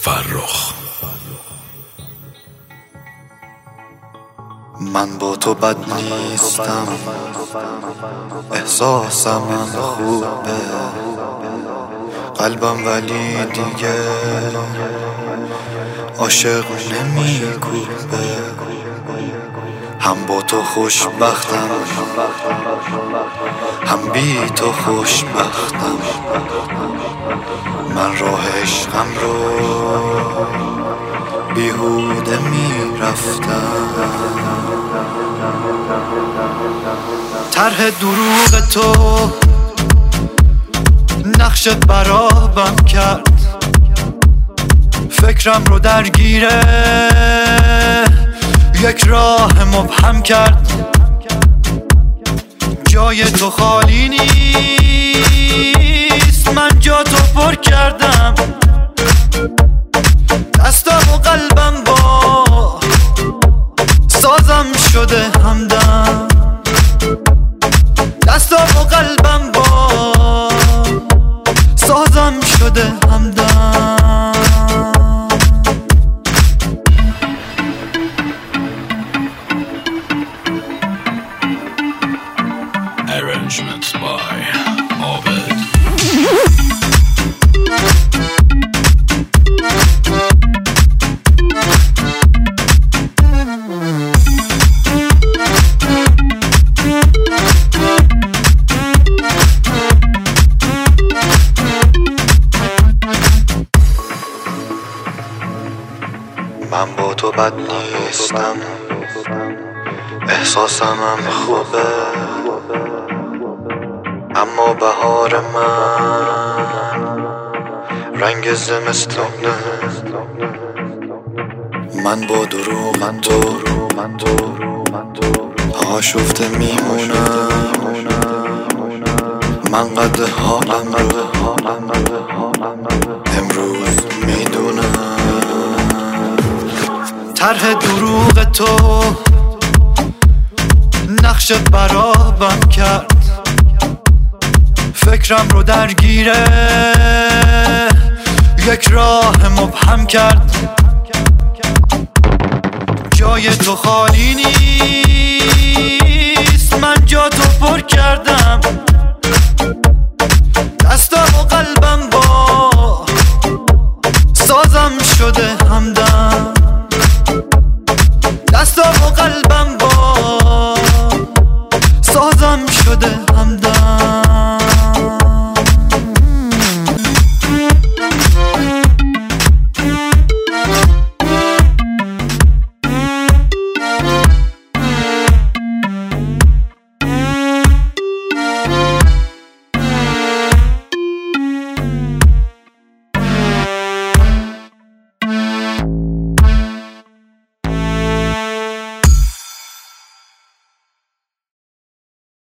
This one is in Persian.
فرخ. من با تو بد نیستم، احساسم خوبه، قلبم ولی دیگه عاشق نمی‌کوبه. هم با تو خوشبختم، هم بی تو خوشبختم. من راه عشقم رو بیهوده میرفتم. طرح دروغ تو نقش برابم کرد، فکرم رو درگیره یک راه مبهم کرد. جای تو خالی نیست، من جا تو پر کردم. دستم و قلبم با سازم شده همدم. دستم و قلبم با سازم شده همدم. Arrangements by Ovid. من با تو بد نیستم، احساسم خوبه، اما بهار من رنگ زمستونه. من با دروغ تو آشفته میمونم. من قد حالم رو امروز میدونم. طرح دروغ تو نقش برابم کرد، فکرم رو درگیره یک راه مبهم کرد. جای تو خالی نیست، من جا تو پر کردم.